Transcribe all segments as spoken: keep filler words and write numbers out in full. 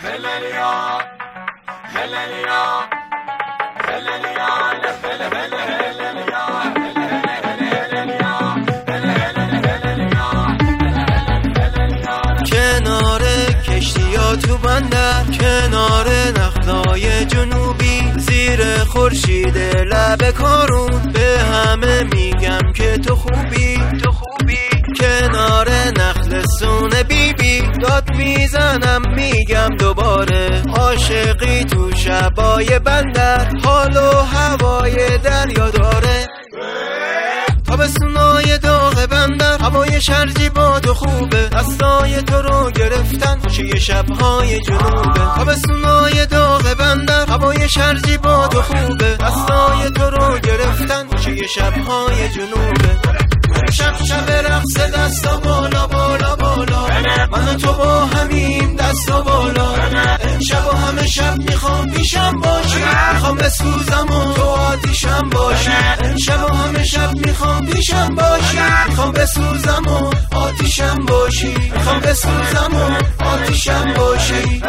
کنار کشتیا تو بندر، کنار نخلای جنوبی، زیر خورشید لب کارون، به همه میگم که تو خوبی تو خوبی. کنار نخل سونه بی بی داد میزنم میگم دوباره، عاشقی تو شبای بندر، حال و هوای دریا داره. تابستونای داغ بندر، هوای شرجی با تو خوبه، دستای تو رو گرفتن خوشی شبهای جنوبه. تابستونای داغ بندر، هوای شرجی با تو خوبه، دستای تو رو گرفتن خوشی شبهای جنوبه. شب شب رقص دستا بالا بالا بالا، من و تو با همین دستا بالا. امشب و همه شب میخوام پیشم باشی، میخوام بسوزم و تو آتیشم باشی. امشب و همه شب میخوام پیشم باشی، میخوام بسوزم و آتیشم باشی. میخوام بسوزم و آتیشم باشی.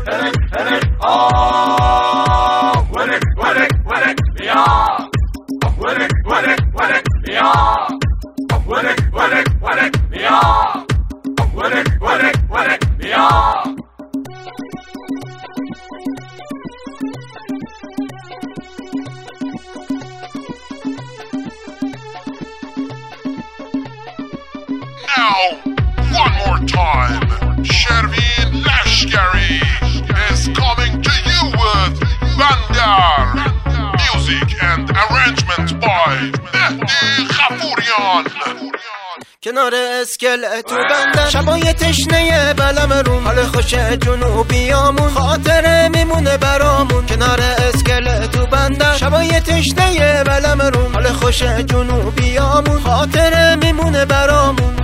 Now, one more time, Shervin Lashkari is coming to you with Bandar. Music and arrangement by Mehdi Khafurian. کنار اسکلت و بندر، شبای تشنه بلم روم، حال خوش جنوبیامون خاطره میمونه برامون. کنار اسکلت و بندر، شبای تشنه بلم روم، حال خوش جنوبیامون خاطره میمونه برامون.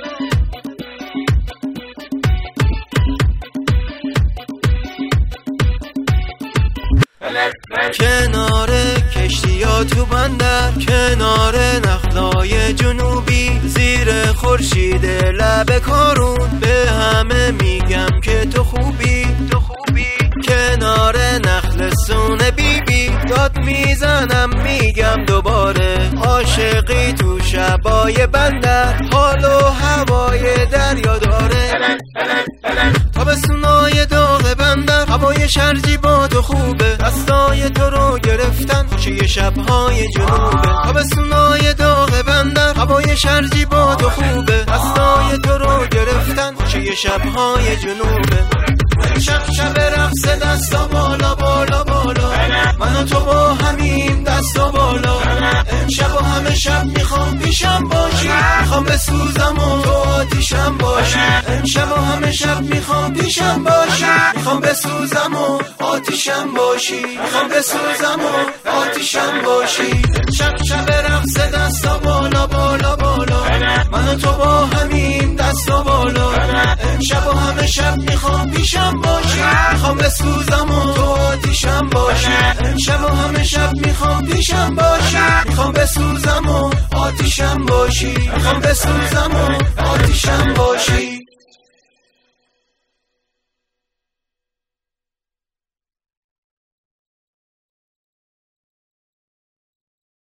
کنار کشتیا تو بندر، کنار نخلای جنوبی، زیر خورشید لب کارون، به همه میگم که تو خوبی تو خوبی. کنار نخل سونه بی بی داد میزنم میگم دوباره، عاشقی تو شبای بندر، حال و هوای دریا داره. تابستونای داغ بندر، هوای شرجی با تو خوبه، دستای تو رو گرفتن خوشی شبهای جنوبه. تابستونای داغ بندر، هوای شرجی با تو خوبه، دستای تو رو گرفتن خوشی شبهای جنوبه. شب شب رقص دستا بالا بالا بالا، من و تو با همین دستا بالا. امشب و همه شب میخوام پیشم باشی، میخوام بسوزم و تو آتیشم باشی. امشب و همه شب میخوام پیشم باشی، میخوام بسوزم و آتیشم باشی. میخوام بسوزم و آتیشم باشی. شب شب رقص دستا بالا بالا بالا، من و تو با همین دستا بالا. امشب و همه شب میخوام پیشم باشی، میخوام بسوزم و تو آتیشم باشی. امشب و همه شب میخوام پیشم باشی، میخوام بسوزم و آتیشم باشی. میخوام بسوزم و آتیشم باشی.